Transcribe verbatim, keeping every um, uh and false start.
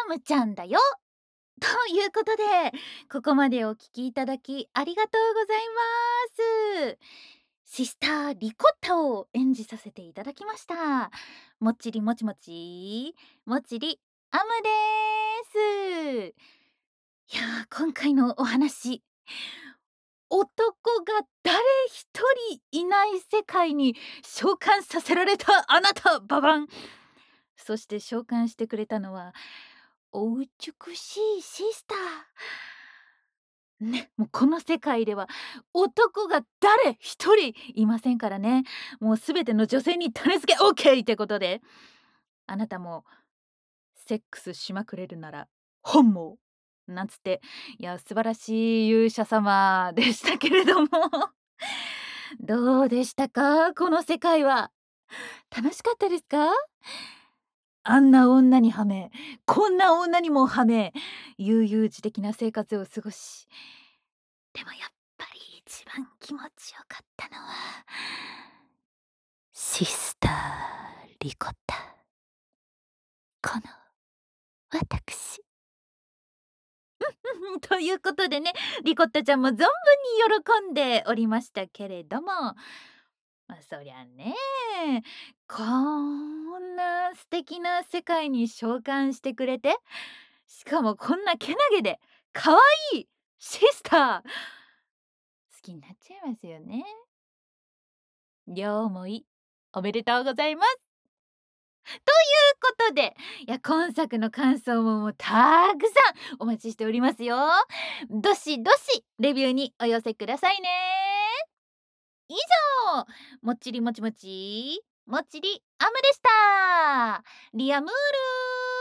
ムちゃんだよ。ということで、ここまでお聞きいただきありがとうございます。シスターリコッタを演じさせていただきました。もっちりもちもち、もっちりアムです。いやー、今回のお話、男が誰一人いない世界に召喚させられたあなた、ババン。そして召喚してくれたのはお美しいシスター。ね、もうこの世界では男が誰一人いませんからね。もうすべての女性に種付け オーケー ってことで、あなたもセックスしまくれるなら本望なんつって、いや素晴らしい勇者様でしたけれどもどうでしたか、この世界は。楽しかったですか？あんな女にはめ、こんな女にもはめ、悠々自適な生活を過ごし、でもやっぱり一番気持ちよかったのは、シスターリコッタ。この私。ということでね、リコッタちゃんも存分に喜んでおりましたけれども、まあそりゃね、こんな素敵な世界に召喚してくれて、しかもこんなけなげで可愛いシスター、好きになっちゃいますよね。両思いおめでとうございます。ということで、いや今作の感想ももうたくさんお待ちしておりますよ。どしどしレビューにお寄せくださいね。以上、もっちりもちもちもっちりアムでした。リアムール。